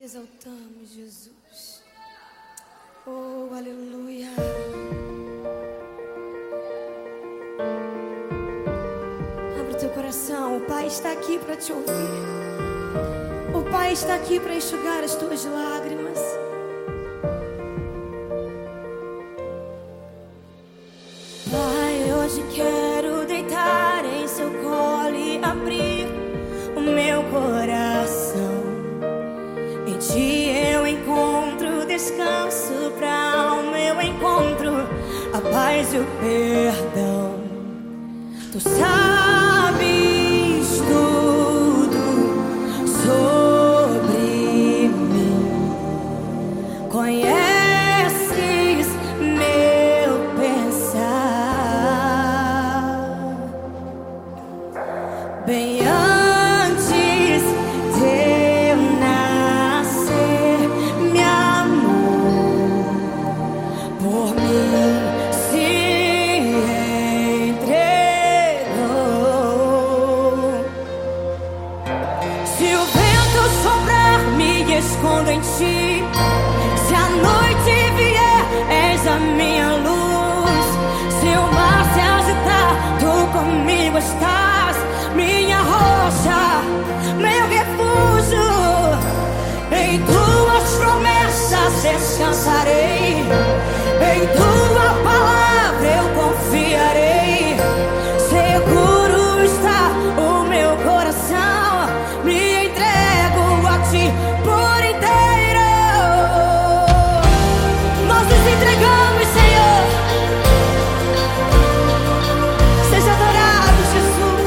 Exaltamos Jesus. Oh, aleluia. Abre teu coração. O Pai está aqui para te ouvir. O Pai está aqui para enxugar as tuas lágrimas. Pai, hoje quero deitar em seu colo e abrir o meu coração. Em ti eu encontro descanso, pra alma eu encontro a paz e o perdão. Tu sabes tudo sobre mim, conheces meu pensar. Bem antes de eu nascer, me amou, por mim se entregou. Se o vento soprar, me escondo em ti. Se a noite vier, és a minha luz. Se o mar se agitar, tu comigo estás. Minha rocha, meu refúgio, em tuas promessas descansarei. Em tua palavra eu confiarei. Seguro está o meu coração. Me entrego a ti por inteiro. Nós nos entregamos, Senhor. Seja adorado, Jesus.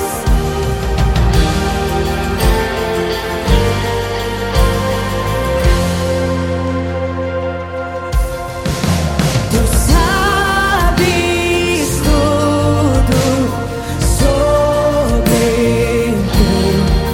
Tu sabes tudo sobre mim,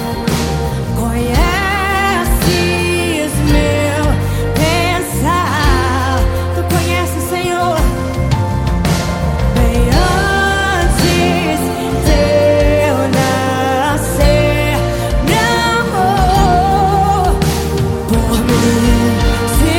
conheces meu pensar. Tu conheces, Senhor. Bem antes de eu nascer, me amou, por mim se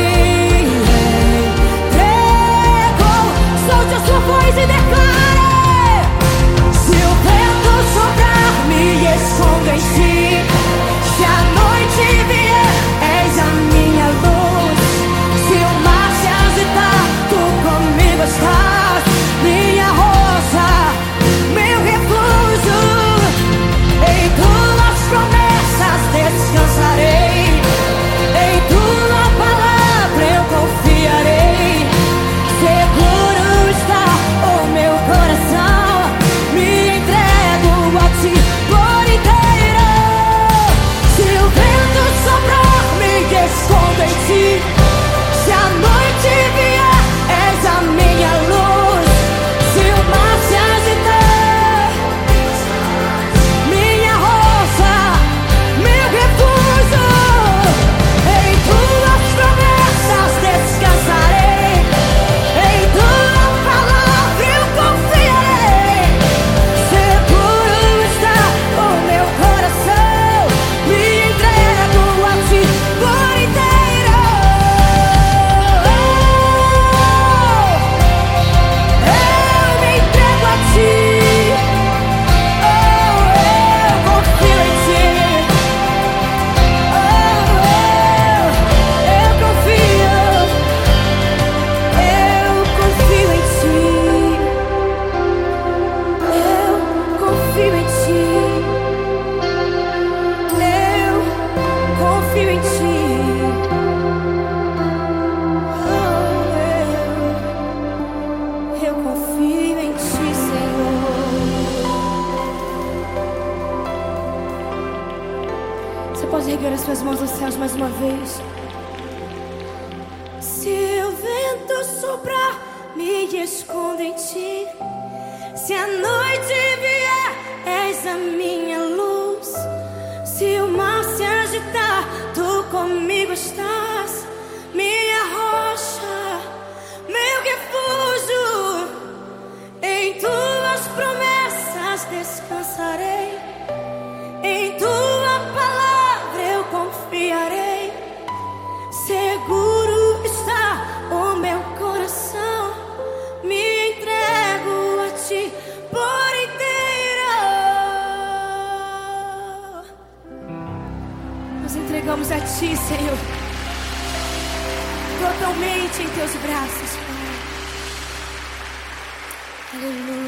entregou. Solte a sua voz e declare. Se o vento soprar, me escondo em ti. Se a noite vier, és a minha luz. Se o mar se agitar, tu comigo estás. Minha rocha, meu refúgio, em tuas promessas descansarei. Em tua palavra eu confiarei. Seguro está o meu coração. Me entrego a ti por inteiro. Se o vento soprar, me escondo em ti. Se a noite vier, és a minha luz. Se o mar se agitar, minha rocha, meu refúgio, em tuas promessas descansarei. Em tua palavra eu confiarei. Seguro está o meu coração. Me entrego a ti por inteiro. Eu me entrego a ti. Eu confio em ti. Eu confio. Eu confio em ti. Eu confio em ti. Eu confio em ti. Eu confio em ti, Senhor. Você pode erguer as suas mãos aos céus mais uma vez. Se o vento soprar, me escondo em ti. Se a noite vier, és a minha luz. Se o mar se agitar, tu comigo estás. Minha rocha, meu refúgio, em tuas promessas descansarei. Em tua palavra eu confiarei. entregamos a Ti, Senhor. Totalmente em Teus braços, Pai. Aleluia.